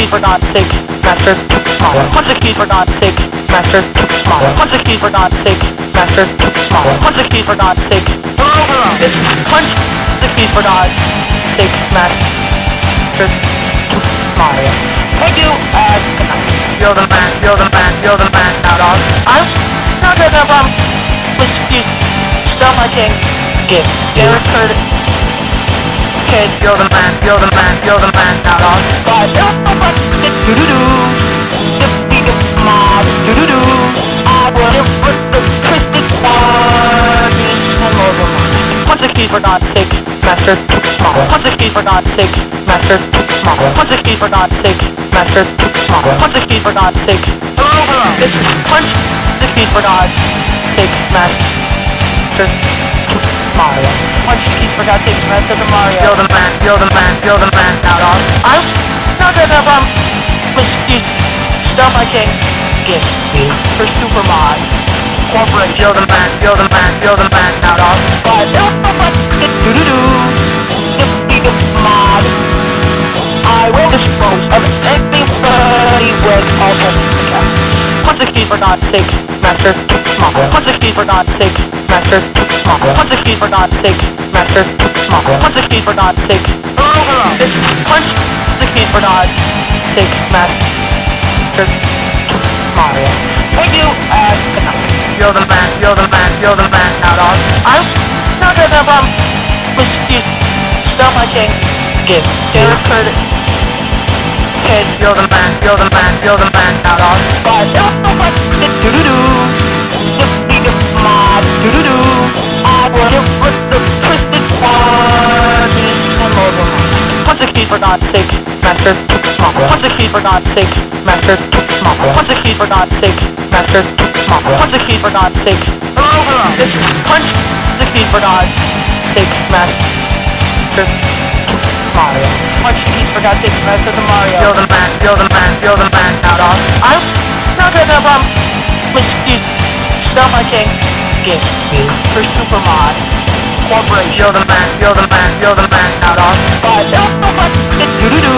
keys for God's sake, Master. Punch the keys for God's sake, Master. Punch the keys for God's sake, Master. Punch the keys for God's sake. Punch the keys for God's sake, Master. Mario. Thank you, and good night. You're the man, you're the man, you're the man, now dog. I'm not gonna you still my king. Give Garrett Curtis. Kid, you're the man, you're the man, you're the man, now dog. But there's so much do-do-do. Mob, do-do-do. I will live with the twisted party and over. Punch the keys for God's sake, Master. Punch the keys for God's sake, Master. Punch the keys for God's sake, Master. Punch the keys for God's sake. This is punch the keys for God's sake, Master. Mario. Punch the keys for God's sake, Master Mario. You're the man, you're the man, you're the man, now dog. I'm not gonna you still my king. Give me for Super Mod. Corporation. You're the man, you're the man, you're the man, now dog. But there's so much do-do-do. Mod. I will dispose of anybody with all punch the keys for God's sake, Master. Punch the keys for God's sake, Master. Punch the keys for God's sake, Master. Punch the keys for God's sake. This is punch the keys for God's sake, Master. Mario. Thank you, and good night. You're the man, you're the man, you're the man, now dog. I'm not gonna you still my king. Give Garrett Curtis. Kid, you're the man, you're the man, you're the man, now dog. But there's so much do-do-do. Mob, do-do-do. I will live with the twisted party and over. Punch the keys for God's sake, Master. Punch the keys for God's sake, Master. Punch the keys for God's sake, Master. Punch the keys for God's sake. This is punch the keys for God's sake, Master. Mario. Punch the keys for God's sake, Master Mario. You're the man, you're the man, you're the man, now dog. I'm not gonna you still my king. Give me for Super Mod. Corporation. You're the man, you're the man, you're the man, now dog. But there's so much do-do-do.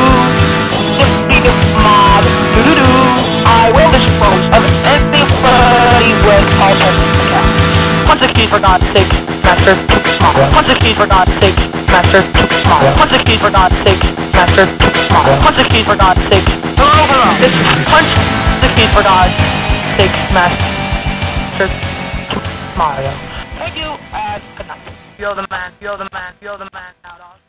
Mob, do-do-do. I will dispose of anybody with all punch the keys for God's sake, Master. Punch the keys for God's sake, Master. Punch the keys for God's sake, Master. Punch the keys for God's sake. This is punch the keys for God's sake, Master. Mario. Thank you, and good night. You're the man, you're the man, you're the man, now dog.